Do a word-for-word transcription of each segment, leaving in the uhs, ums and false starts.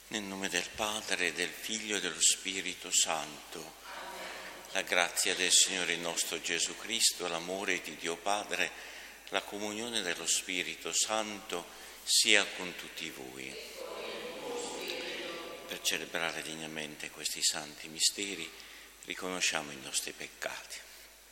Nel nome del Padre, del Figlio e dello Spirito Santo. La grazia del Signore nostro Gesù Cristo, l'amore di Dio Padre, la comunione dello Spirito Santo sia con tutti voi. Per celebrare degnamente questi santi misteri riconosciamo i nostri peccati.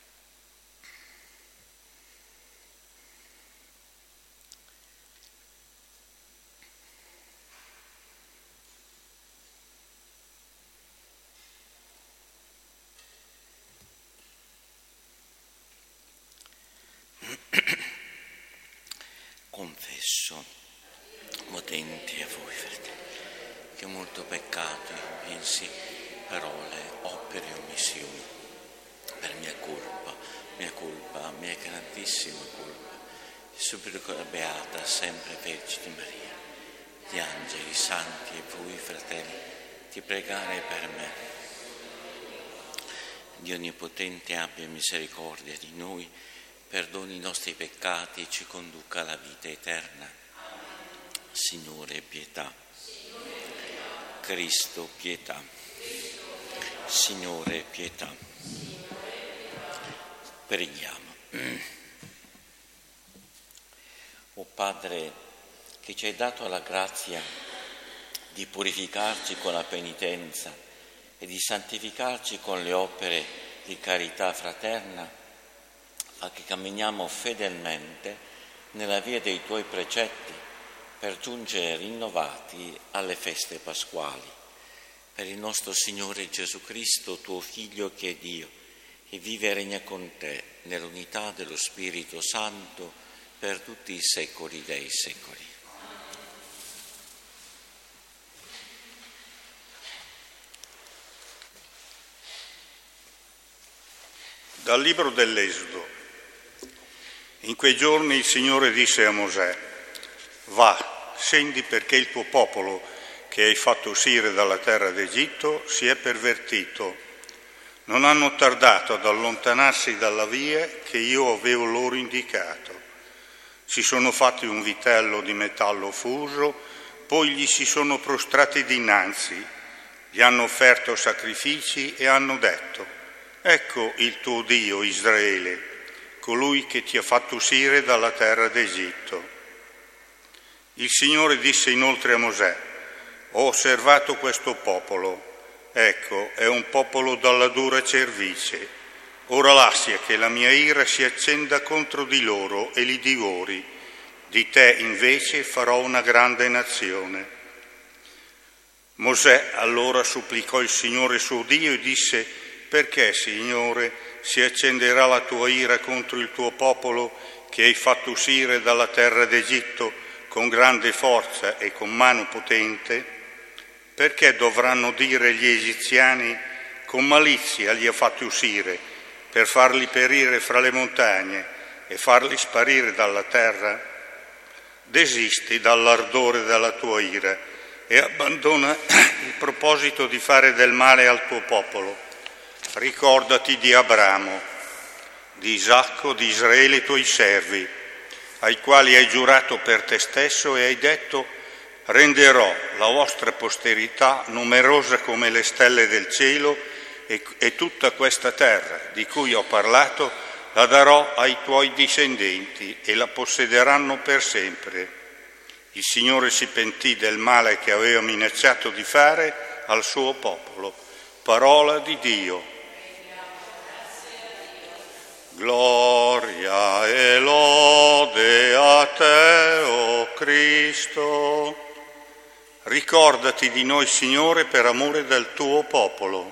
Confesso, potenti a voi, fratelli, che ho molto peccato in pensi, parole, opere e omissioni, per mia colpa, mia colpa, mia grandissima colpa. E supplico la Beata, sempre Vergine Maria, gli angeli santi e voi, fratelli, di pregare per me. Dio Onnipotente abbia misericordia di noi, perdoni i nostri peccati e ci conduca alla vita eterna. Signore, pietà. Cristo, pietà. Signore, pietà. Preghiamo. O Padre, che ci hai dato la grazia di purificarci con la penitenza e di santificarci con le opere di carità fraterna, a che camminiamo fedelmente nella via dei Tuoi precetti per giungere rinnovati alle feste pasquali. Per il nostro Signore Gesù Cristo, Tuo Figlio che è Dio, e vive e regna con Te nell'unità dello Spirito Santo per tutti i secoli dei secoli. Dal libro dell'Esodo. In quei giorni il Signore disse a Mosè: va, scendi perché il tuo popolo che hai fatto uscire dalla terra d'Egitto si è pervertito. Non hanno tardato ad allontanarsi dalla via che io avevo loro indicato. Si sono fatti un vitello di metallo fuso, poi gli si sono prostrati dinanzi, gli hanno offerto sacrifici e hanno detto: ecco il tuo Dio Israele, colui che ti ha fatto uscire dalla terra d'Egitto. Il Signore disse inoltre a Mosè: ho osservato questo popolo, ecco, è un popolo dalla dura cervice. Ora lascia che la mia ira si accenda contro di loro e li divori. Di te invece farò una grande nazione. Mosè allora supplicò il Signore suo Dio e disse: perché, Signore, si accenderà la tua ira contro il tuo popolo che hai fatto uscire dalla terra d'Egitto con grande forza e con mano potente? Perché dovranno dire gli egiziani: con malizia li ha fatti uscire, per farli perire fra le montagne e farli sparire dalla terra? Desisti dall'ardore della tua ira e abbandona il proposito di fare del male al tuo popolo. Ricordati di Abramo, di Isacco, di Israele, i tuoi servi, ai quali hai giurato per te stesso e hai detto: renderò la vostra posterità numerosa come le stelle del cielo e, e tutta questa terra di cui ho parlato la darò ai tuoi discendenti e la possederanno per sempre. Il Signore si pentì del male che aveva minacciato di fare al suo popolo. Parola di Dio. Gloria e lode a te, o Cristo. Ricordati di noi, Signore, per amore del tuo popolo.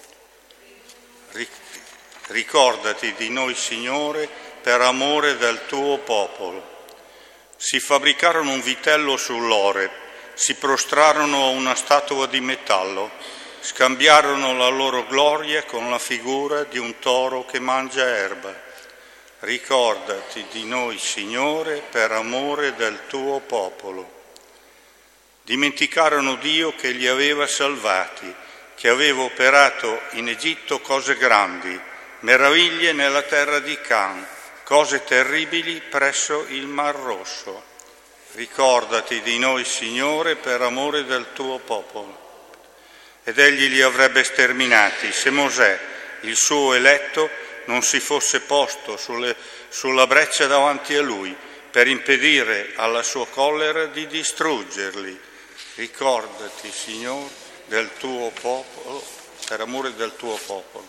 Ricordati di noi, Signore, per amore del tuo popolo. Si fabbricarono un vitello sull'Oreb, si prostrarono a una statua di metallo, scambiarono la loro gloria con la figura di un toro che mangia erba. Ricordati di noi, Signore, per amore del tuo popolo. Dimenticarono Dio che li aveva salvati, che aveva operato in Egitto cose grandi, meraviglie nella terra di Can, cose terribili presso il Mar Rosso. Ricordati di noi, Signore, per amore del tuo popolo. Ed egli li avrebbe sterminati se Mosè, il suo eletto, non si fosse posto sulle, sulla breccia davanti a lui per impedire alla sua collera di distruggerli. Ricordati, Signore, del tuo popolo, per amore del tuo popolo.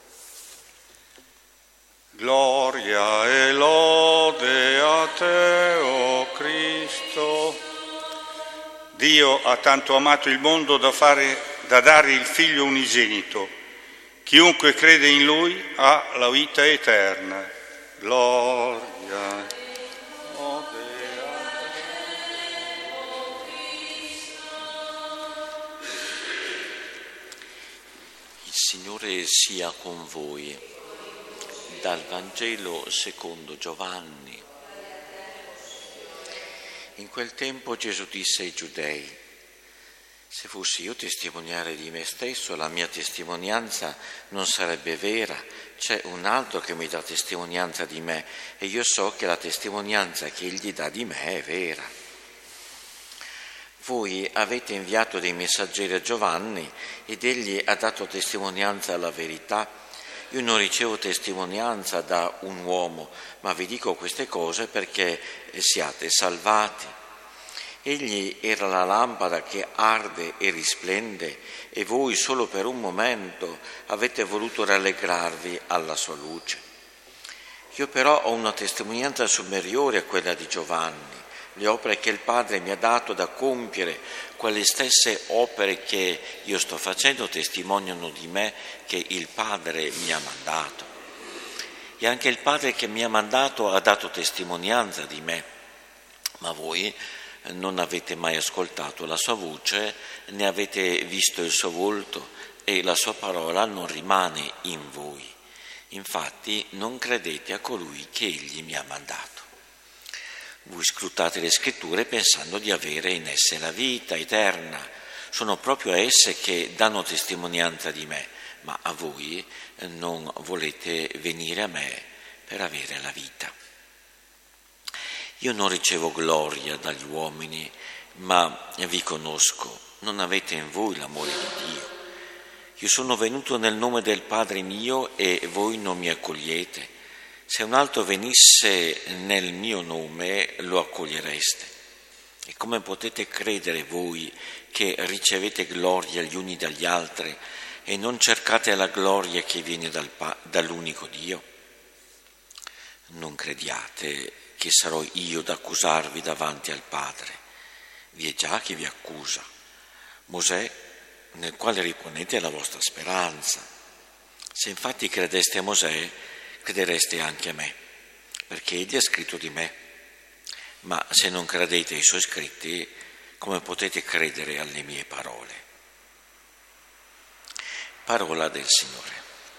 Gloria e lode a te, o Cristo. Dio ha tanto amato il mondo da, fare, da dare il Figlio unigenito. Chiunque crede in Lui ha la vita eterna. Gloria e lode a te, o Cristo. Il Signore sia con voi. Dal Vangelo secondo Giovanni. In quel tempo Gesù disse ai Giudei: se fossi io testimoniare di me stesso, la mia testimonianza non sarebbe vera. C'è un altro che mi dà testimonianza di me e io so che la testimonianza che egli dà di me è vera. Voi avete inviato dei messaggeri a Giovanni ed egli ha dato testimonianza alla verità. Io non ricevo testimonianza da un uomo, ma vi dico queste cose perché siate salvati. Egli era la lampada che arde e risplende e voi solo per un momento avete voluto rallegrarvi alla sua luce. Io però ho una testimonianza superiore a quella di Giovanni. Le opere che il Padre mi ha dato da compiere, quelle stesse opere che io sto facendo, testimoniano di me che il Padre mi ha mandato. E anche il Padre che mi ha mandato ha dato testimonianza di me, ma voi non avete mai ascoltato la sua voce, né avete visto il suo volto, e la sua parola non rimane in voi. Infatti non credete a colui che egli mi ha mandato. Voi scrutate le scritture pensando di avere in esse la vita eterna. Sono proprio esse che danno testimonianza di me, ma a voi non volete venire a me per avere la vita. Io non ricevo gloria dagli uomini, ma vi conosco. Non avete in voi l'amore di Dio. Io sono venuto nel nome del Padre mio e voi non mi accogliete. Se un altro venisse nel mio nome, lo accogliereste. E come potete credere voi che ricevete gloria gli uni dagli altri e non cercate la gloria che viene dal, dall'unico Dio? Non crediate che sarò io ad accusarvi davanti al Padre. Vi è già chi vi accusa, Mosè, nel quale riponete la vostra speranza. Se infatti credeste a Mosè, credereste anche a me, perché egli ha scritto di me. Ma se non credete ai suoi scritti, come potete credere alle mie parole? Parola del Signore.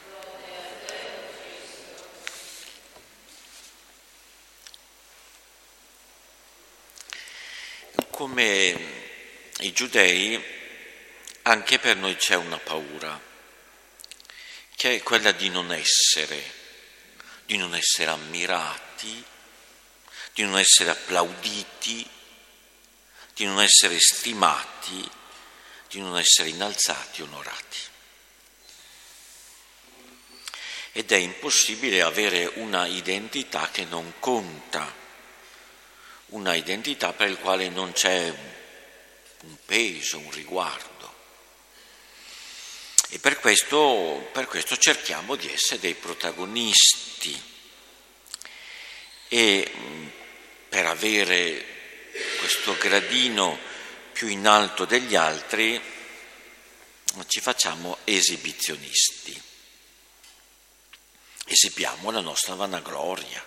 Come i giudei, anche per noi c'è una paura, che è quella di non essere di non essere ammirati, di non essere applauditi, di non essere stimati, di non essere innalzati, onorati. Ed è impossibile avere una identità che non conta, una identità per la quale non c'è un peso, un riguardo. E per questo, per questo cerchiamo di essere dei protagonisti e per avere questo gradino più in alto degli altri ci facciamo esibizionisti, esibiamo la nostra vanagloria,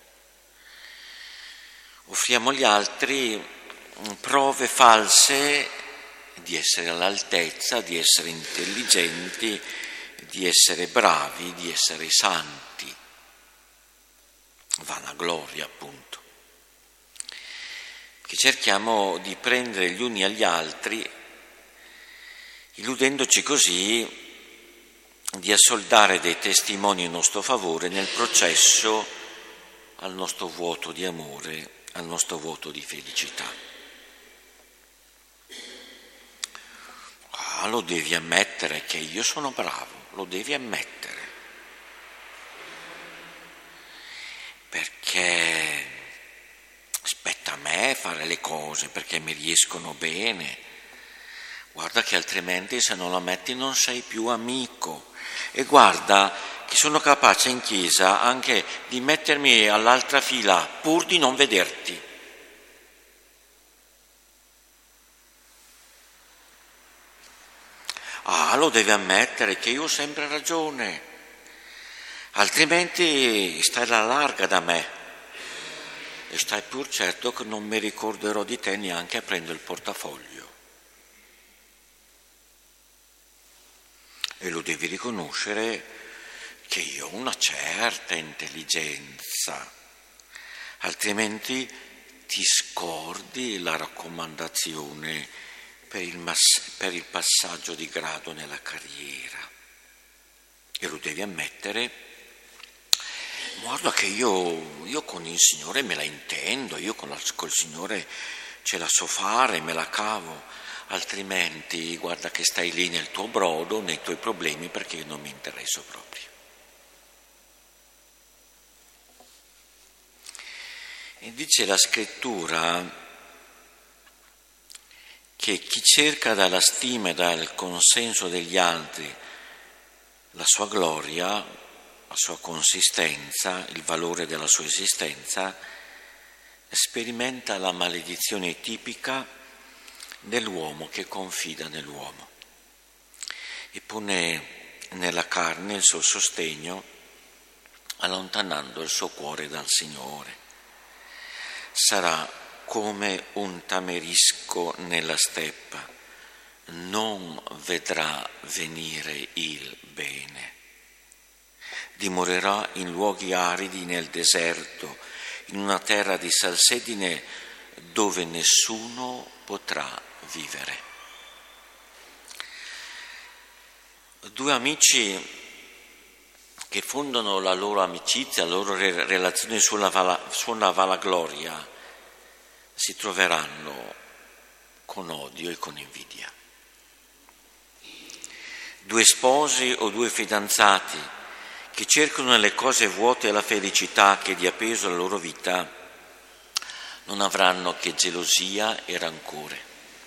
offriamo agli altri prove false di essere all'altezza, di essere intelligenti, di essere bravi, di essere santi. Vanagloria, appunto. Che cerchiamo di prendere gli uni agli altri, illudendoci così di assoldare dei testimoni in nostro favore nel processo al nostro vuoto di amore al nostro voto di felicità. Ah, lo devi ammettere che io sono bravo, lo devi ammettere. Perché spetta a me fare le cose, perché mi riescono bene. Guarda che altrimenti se non lo ammetti non sei più amico. E guarda che sono capace in chiesa anche di mettermi all'altra fila pur di non vederti. Ah, lo devi ammettere che io ho sempre ragione, altrimenti stai alla larga da me e stai pur certo che non mi ricorderò di te neanche aprendo il portafoglio. E lo devi riconoscere che io ho una certa intelligenza, altrimenti ti scordi la raccomandazione per il, mass- per il passaggio di grado nella carriera. E lo devi ammettere, guarda che io, io con il Signore me la intendo, io con la, col Signore ce la so fare, me la cavo, altrimenti guarda che stai lì nel tuo brodo, nei tuoi problemi, perché io non mi interesso proprio. E dice la Scrittura che chi cerca dalla stima e dal consenso degli altri la sua gloria, la sua consistenza, il valore della sua esistenza, sperimenta la maledizione tipica dell'uomo che confida nell'uomo e pone nella carne il suo sostegno, allontanando il suo cuore dal Signore. Sarà come un tamerisco nella steppa, non vedrà venire il bene. Dimorerà in luoghi aridi nel deserto, in una terra di salsedine dove nessuno potrà vivere. Due amici che fondano la loro amicizia, la loro relazione sulla, vala, sulla vanagloria, si troveranno con odio e con invidia. Due sposi o due fidanzati che cercano nelle cose vuote la felicità che dia peso alla loro vita non avranno che gelosia e rancore.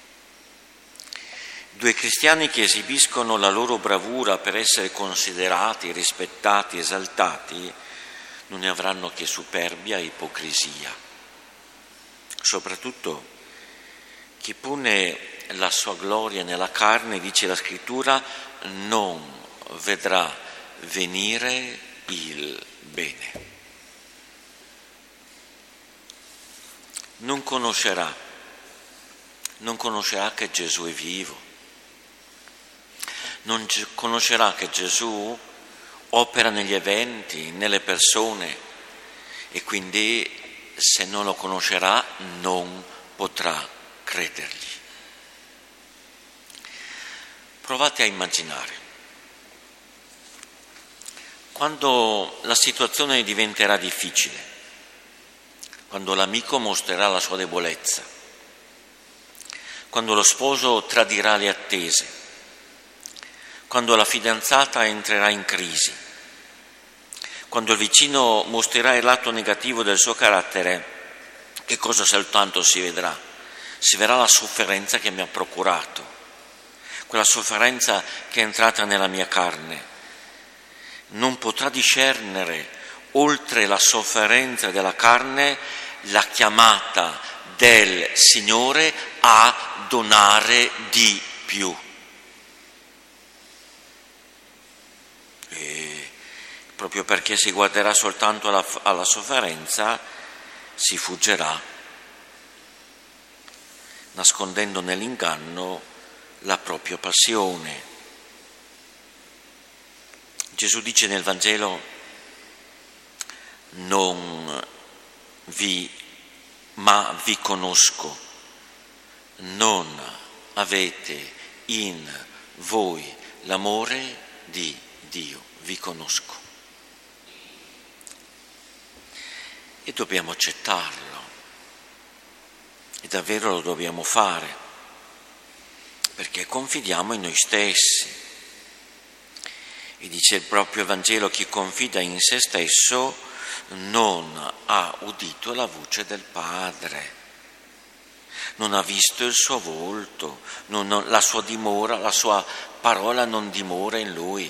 Due cristiani che esibiscono la loro bravura per essere considerati, rispettati, esaltati, non ne avranno che superbia e ipocrisia. Soprattutto chi pone la sua gloria nella carne, dice la Scrittura, non vedrà venire il bene. Non conoscerà, non conoscerà che Gesù è vivo, non conoscerà che Gesù opera negli eventi, nelle persone e quindi se non lo conoscerà non potrà credergli. Provate a immaginare, quando la situazione diventerà difficile, quando l'amico mostrerà la sua debolezza, quando lo sposo tradirà le attese, quando la fidanzata entrerà in crisi, quando il vicino mostrerà il lato negativo del suo carattere, che cosa soltanto si vedrà? Si vedrà la sofferenza che mi ha procurato, quella sofferenza che è entrata nella mia carne. Non potrà discernere, oltre la sofferenza della carne, la chiamata del Signore a donare di più. E proprio perché si guarderà soltanto alla, alla sofferenza, si fuggerà, nascondendo nell'inganno la propria passione. Gesù dice nel Vangelo: non vi, ma vi conosco, non avete in voi l'amore di Dio, vi conosco. E dobbiamo accettarlo, E davvero lo dobbiamo fare, perché confidiamo in noi stessi. E dice il proprio Vangelo: chi confida in se stesso non ha udito la voce del Padre, non ha visto il suo volto, non, la sua dimora, la sua parola non dimora in lui.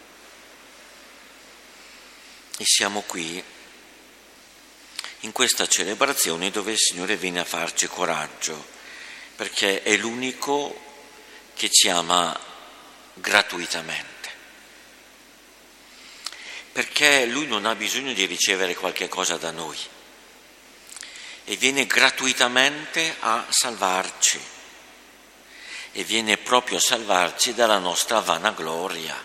E siamo qui in questa celebrazione dove il Signore viene a farci coraggio, perché è l'unico che ci ama gratuitamente, perché Lui non ha bisogno di ricevere qualche cosa da noi e viene gratuitamente a salvarci, e viene proprio a salvarci dalla nostra vanagloria.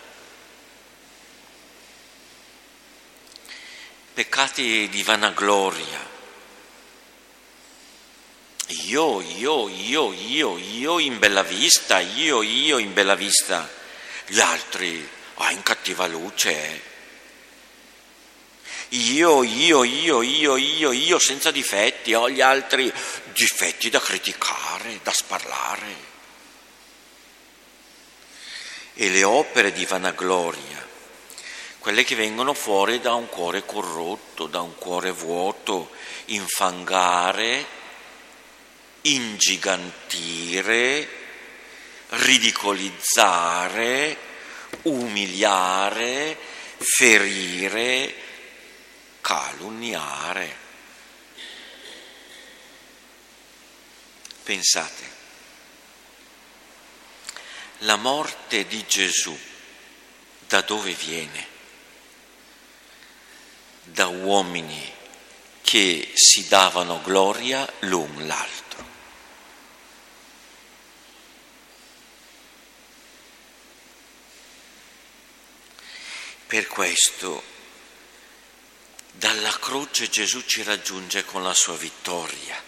Peccati di vanagloria. Io, io, io, io, io in bella vista, io, io in bella vista. Gli altri, ah, in cattiva luce. Io, io, io, io, io, io senza difetti, ho gli altri difetti da criticare, da sparlare. E le opere di vanagloria, quelle che vengono fuori da un cuore corrotto, da un cuore vuoto, infangare, ingigantire, ridicolizzare, umiliare, ferire, calunniare. Pensate, la morte di Gesù da dove viene? Da uomini che si davano gloria l'un l'altro. Per questo dalla croce Gesù ci raggiunge con la sua vittoria,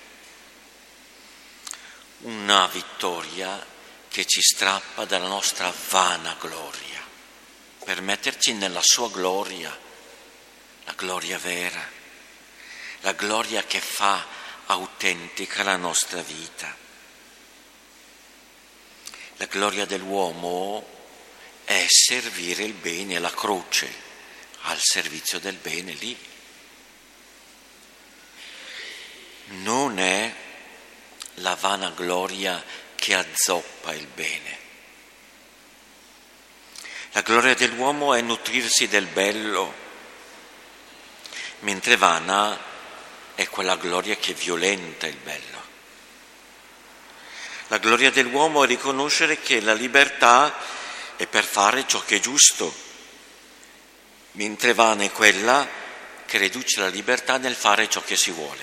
una vittoria che ci strappa dalla nostra vana gloria per metterci nella sua gloria, la gloria vera, la gloria che fa autentica la nostra vita. La gloria dell'uomo è servire il bene, la croce al servizio del bene lì. Non è la vanagloria che azzoppa il bene. La gloria dell'uomo è nutrirsi del bello, mentre vana è quella gloria che violenta il bello. La gloria dell'uomo è riconoscere che la libertà è per fare ciò che è giusto, mentre vana è quella che riduce la libertà nel fare ciò che si vuole.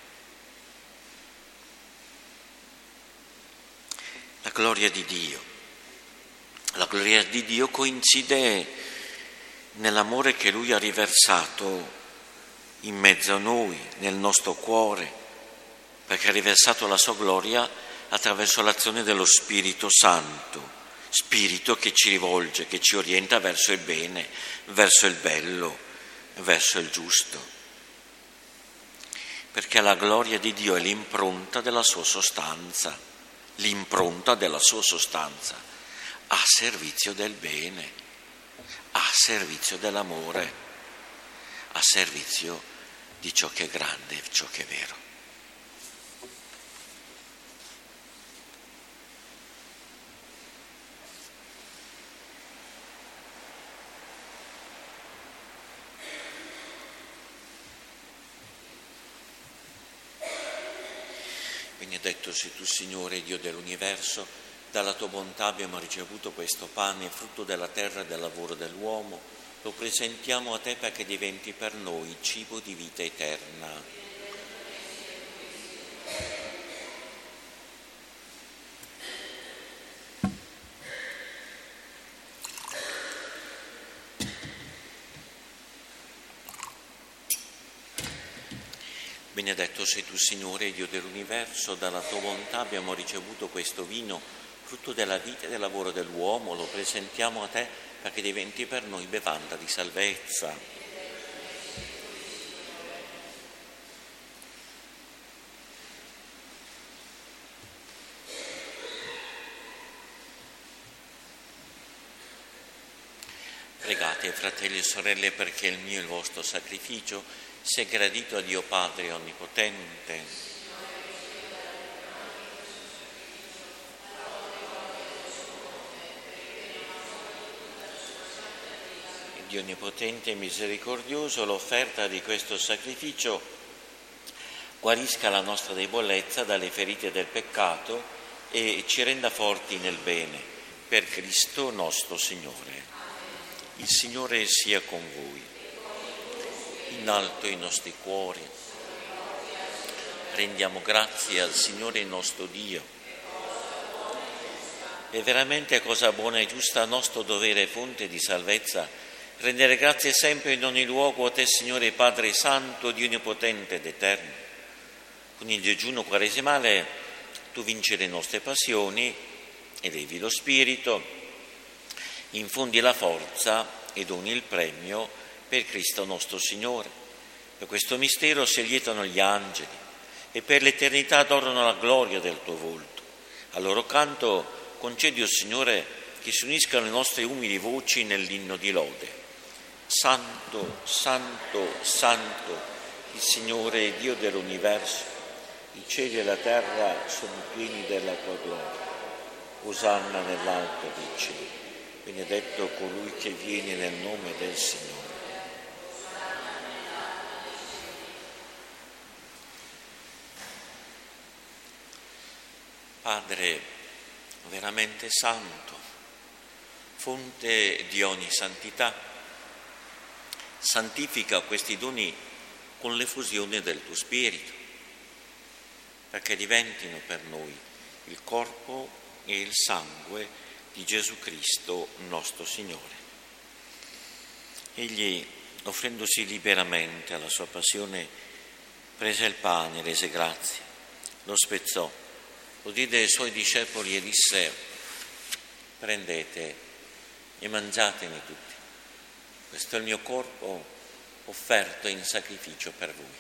La gloria di Dio. La gloria di Dio coincide nell'amore che Lui ha riversato in mezzo a noi, nel nostro cuore, perché ha riversato la sua gloria attraverso l'azione dello Spirito Santo, Spirito che ci rivolge, che ci orienta verso il bene, verso il bello, verso il giusto. Perché la gloria di Dio è l'impronta della sua sostanza, l'impronta della sua sostanza, a servizio del bene, a servizio dell'amore, a servizio di ciò che è grande e ciò che è vero. Benedetto sei tu, Signore, Dio dell'universo, dalla tua bontà abbiamo ricevuto questo pane, frutto della terra e del lavoro dell'uomo. Lo presentiamo a te perché diventi per noi cibo di vita eterna. Benedetto sei tu, Signore, Dio dell'universo, dalla tua bontà abbiamo ricevuto questo vino, frutto della vita e del lavoro dell'uomo. Lo presentiamo a te perché diventi per noi bevanda di salvezza. Pregate, fratelli e sorelle, perché il mio e il vostro sacrificio sia gradito a Dio Padre Onnipotente. Dio Onnipotente e misericordioso, l'offerta di questo sacrificio guarisca la nostra debolezza dalle ferite del peccato e ci renda forti nel bene, per Cristo nostro Signore. Il Signore sia con voi. In alto i nostri cuori. Rendiamo grazie al Signore nostro Dio. È veramente cosa buona e giusta, nostro dovere e fonte di salvezza, rendere grazie sempre in ogni luogo a te, Signore Padre Santo, Dio Onnipotente ed Eterno. Con il digiuno quaresimale tu vinci le nostre passioni, elevi lo spirito, infondi la forza e doni il premio per Cristo nostro Signore. Per questo mistero si lietano gli angeli e per l'eternità adorano la gloria del tuo volto. Al loro canto concedi, o Signore, che si uniscano le nostre umili voci nell'inno di lode. Santo, Santo, Santo, il Signore Dio dell'universo, i cieli e la terra sono pieni della tua gloria. Osanna nell'alto dei cieli, benedetto colui che viene nel nome del Signore. Padre veramente santo, fonte di ogni santità, santifica questi doni con l'effusione del tuo Spirito, perché diventino per noi il corpo e il sangue di Gesù Cristo nostro Signore. Egli, offrendosi liberamente alla sua passione, prese il pane, rese grazie, lo spezzò, lo diede ai suoi discepoli e disse: prendete e mangiatene tutti. Questo è il mio corpo offerto in sacrificio per voi.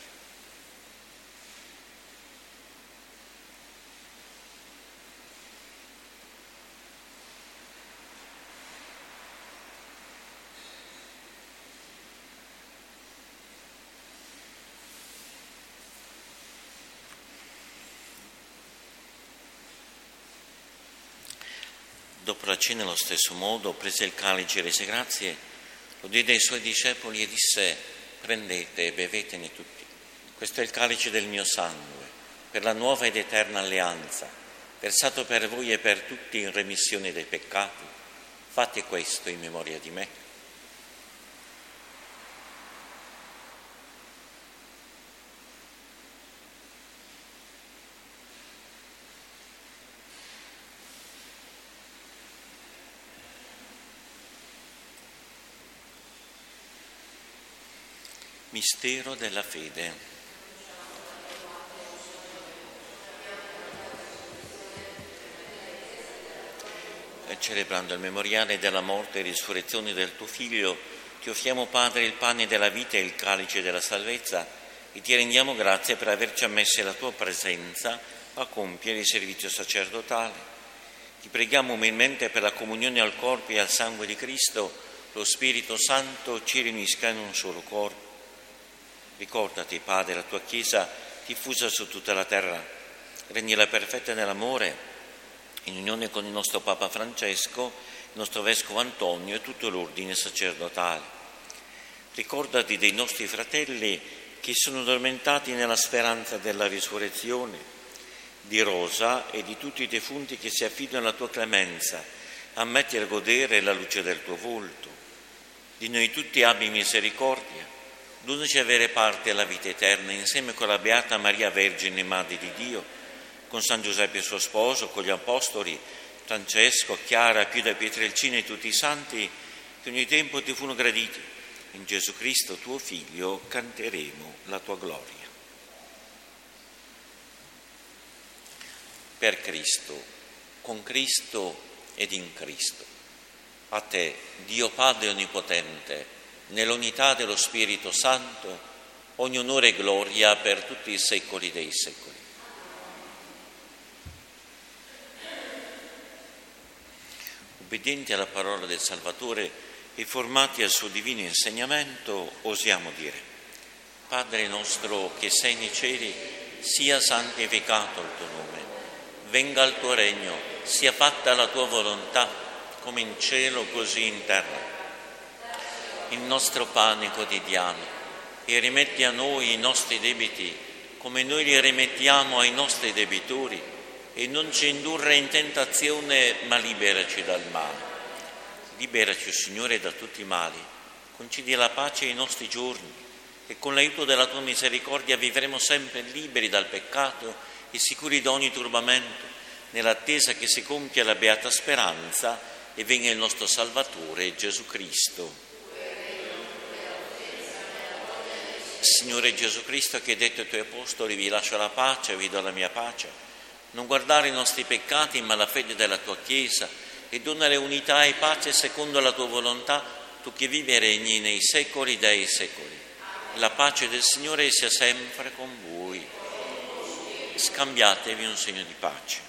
Dopo la cena, allo stesso modo, prese il calice e rese grazie, lo diede ai suoi discepoli e disse: prendete e bevetene tutti. Questo è il calice del mio sangue, per la nuova ed eterna alleanza, versato per voi e per tutti in remissione dei peccati. Fate questo in memoria di me. Mistero della fede. Celebrando il memoriale della morte e risurrezione del tuo Figlio, ti offriamo, Padre, il pane della vita e il calice della salvezza e ti rendiamo grazie per averci ammessi alla tua presenza a compiere il servizio sacerdotale. Ti preghiamo umilmente per la comunione al corpo e al sangue di Cristo, lo Spirito Santo ci riunisca in un solo corpo. Ricordati, Padre, la tua Chiesa diffusa su tutta la terra, rendila perfetta nell'amore, in unione con il nostro Papa Francesco, il nostro Vescovo Antonio e tutto l'ordine sacerdotale. Ricordati dei nostri fratelli che sono addormentati nella speranza della risurrezione, di Rosa e di tutti i defunti che si affidano alla tua clemenza, ammetti a godere la luce del tuo volto. Di noi tutti abbi misericordia, donaci avere parte alla vita eterna insieme con la Beata Maria Vergine, Madre di Dio, con San Giuseppe suo sposo, con gli Apostoli, Francesco, Chiara, Pio da Pietrelcina e tutti i santi che ogni tempo ti furono graditi. In Gesù Cristo, tuo Figlio, canteremo la tua gloria. Per Cristo, con Cristo ed in Cristo. A te, Dio Padre Onnipotente, nell'unità dello Spirito Santo, ogni onore e gloria per tutti i secoli dei secoli. Obbedienti alla parola del Salvatore, e formati al suo divino insegnamento osiamo dire: Padre nostro che sei nei cieli, sia santificato il tuo nome, venga il tuo regno, sia fatta la tua volontà, come in cielo così in terra. Il nostro pane quotidiano, e rimetti a noi i nostri debiti, come noi li rimettiamo ai nostri debitori, e non ci indurre in tentazione, ma liberaci dal male. Liberaci, Signore, da tutti i mali, concedi la pace ai nostri giorni, e con l'aiuto della tua misericordia vivremo sempre liberi dal peccato e sicuri da ogni turbamento, nell'attesa che si compia la beata speranza e venga il nostro Salvatore Gesù Cristo. Signore Gesù Cristo, che hai detto ai tuoi apostoli: vi lascio la pace, vi do la mia pace, non guardare i nostri peccati ma la fede della tua Chiesa, e donare unità e pace secondo la tua volontà, tu che vivi e regni nei secoli dei secoli. La pace del Signore sia sempre con voi. Scambiatevi un segno di pace.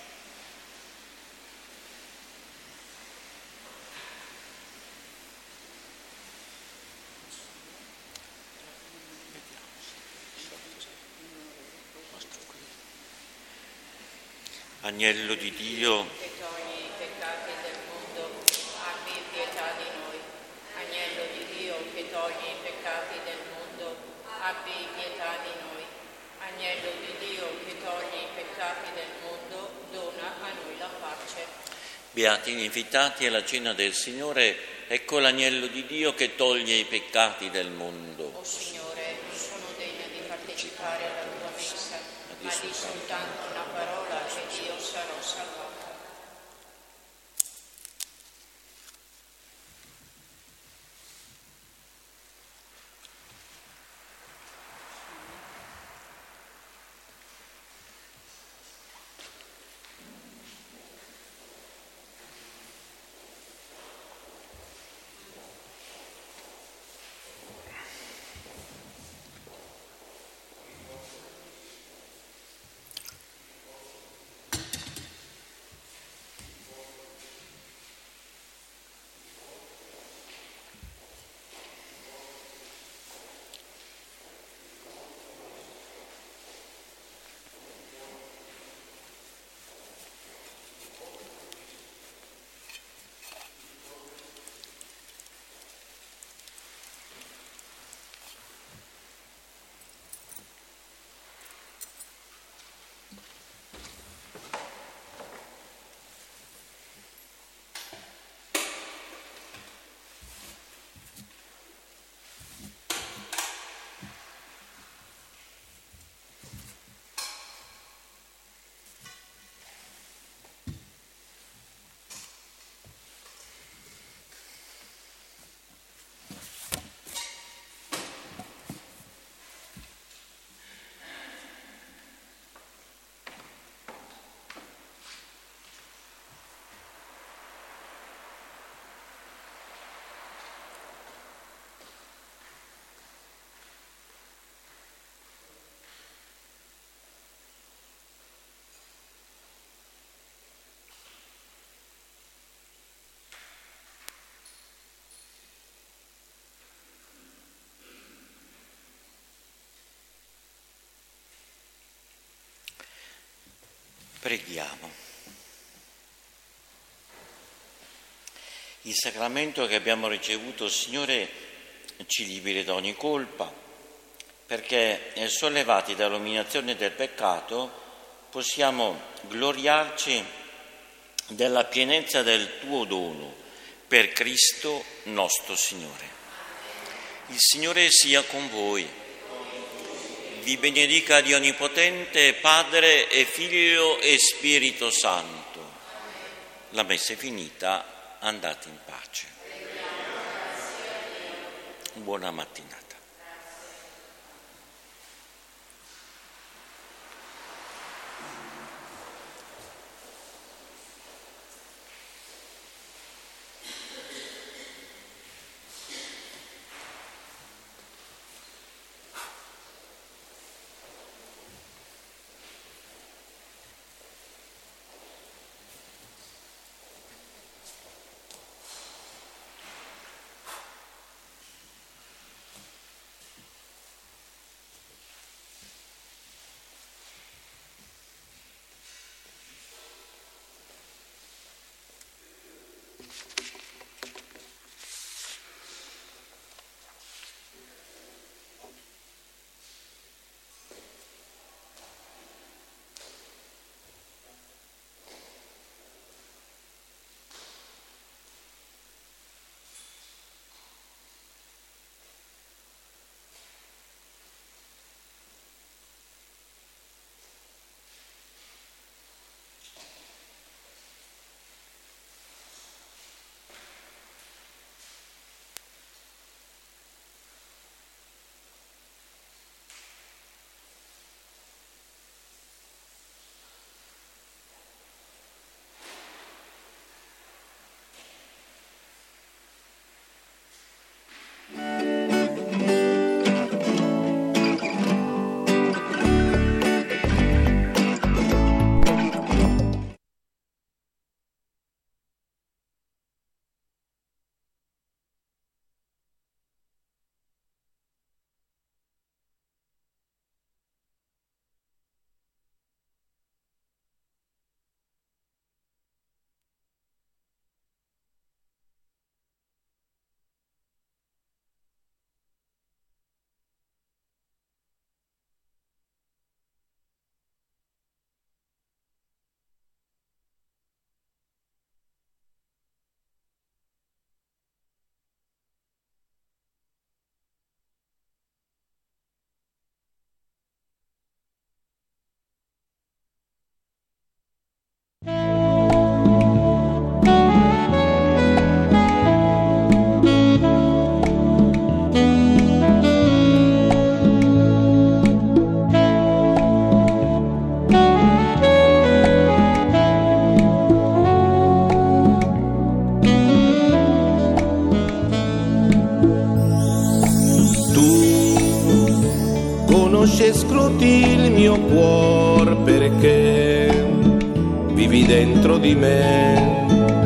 Agnello di Dio, che togli i peccati del mondo, abbi pietà di noi. Agnello di Dio, che togli i peccati del mondo, abbi pietà di noi. Agnello di Dio, che togli i peccati del mondo, dona a noi la pace. beati gli invitati alla cena del Signore, ecco l'agnello di Dio che toglie i peccati del mondo. O Signore, non sono degna di partecipare alla tua messa, ma di soltanto una parola e io sarò salvato. Preghiamo. Il sacramento che abbiamo ricevuto, Signore, ci liberi da ogni colpa, perché sollevati dall'umiliazione del peccato possiamo gloriarci della pienezza del tuo dono per Cristo nostro Signore. Il Signore sia con voi. Vi benedica Dio Onnipotente, Padre e Figlio e Spirito Santo. La messa è finita, andate in pace. Buona mattinata. Conosce, scruti il mio cuore perché vivi dentro di me.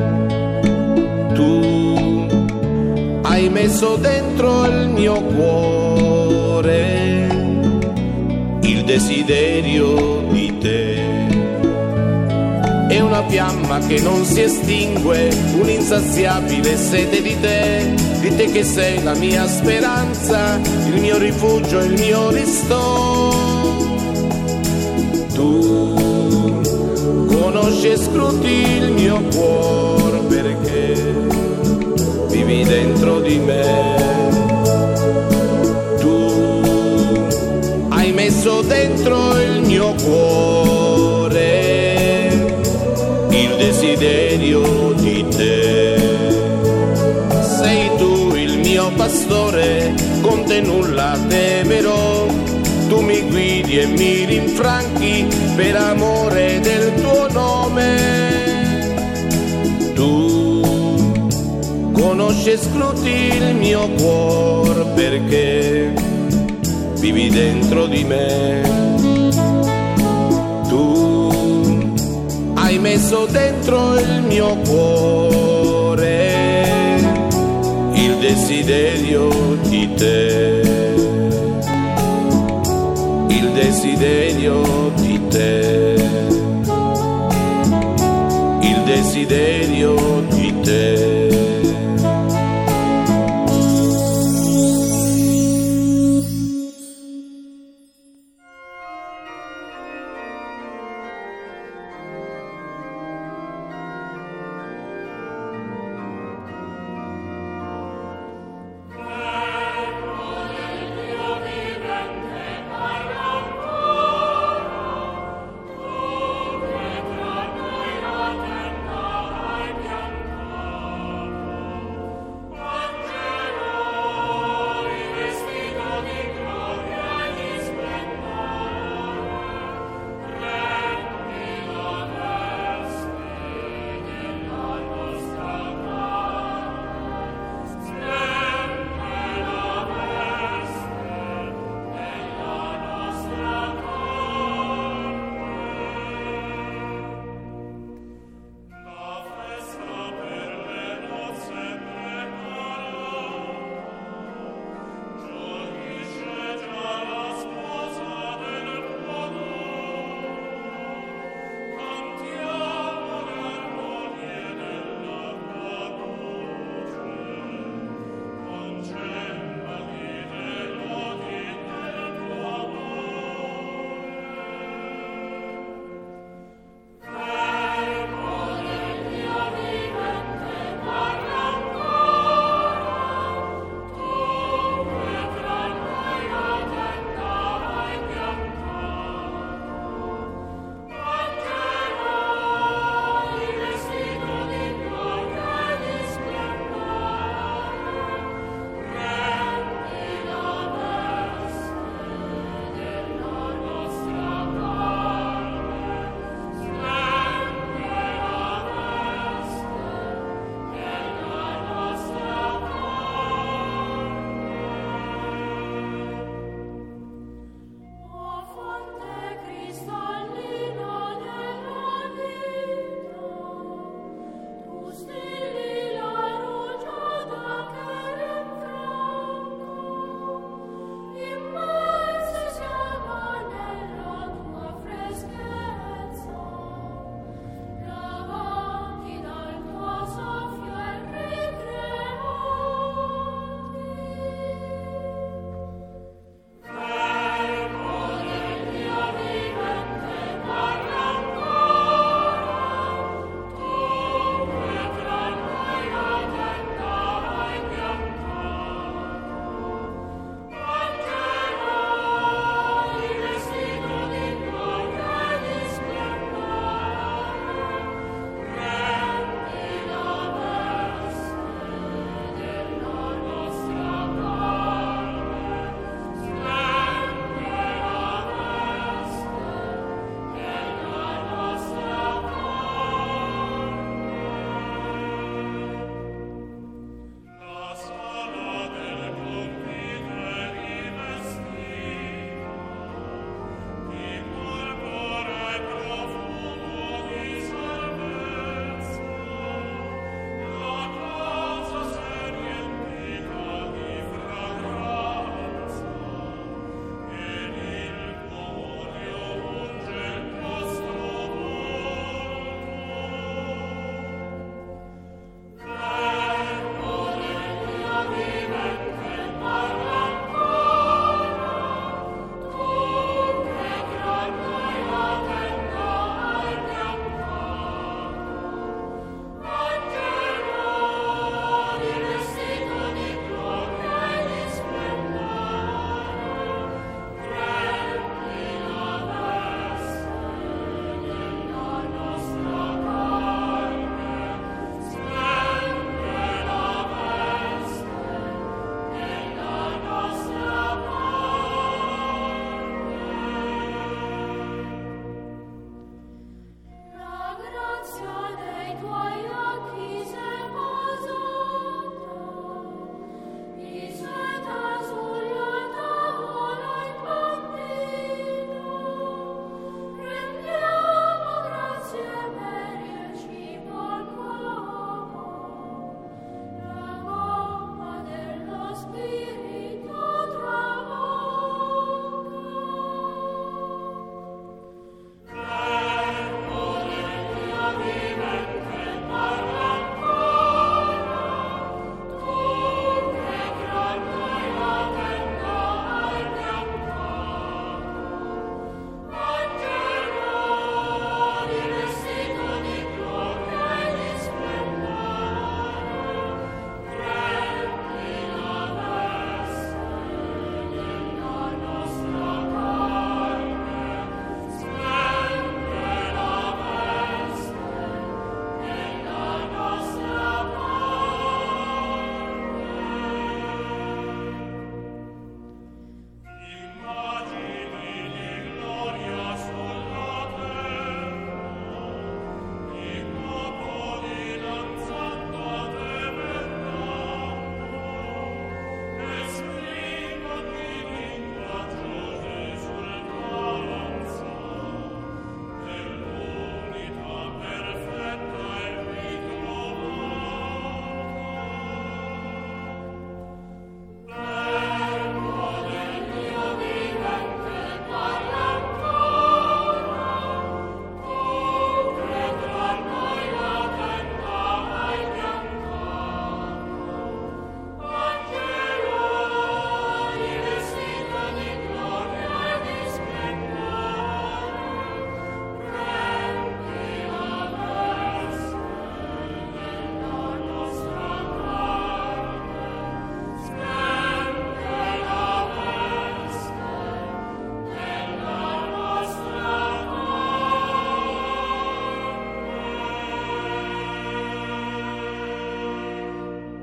Tu hai messo dentro il mio cuore il desiderio di te. È una fiamma che non si estingue, un'insaziabile sete di te, di te che sei la mia speranza, il mio rifugio, il mio ristoro. Tu conosci e scruti il mio cuore perché vivi dentro di me. Tu hai messo dentro il mio cuore il desiderio di te. Sei tu il mio pastore, con te nulla temerò. Tu mi guidi e mi rinfranchi per amore del tuo nome. Tu conosci e scruti il mio cuore perché vivi dentro di me. Tu hai messo dentro il mio cuore il desiderio di te, il desiderio di te, il desiderio di te.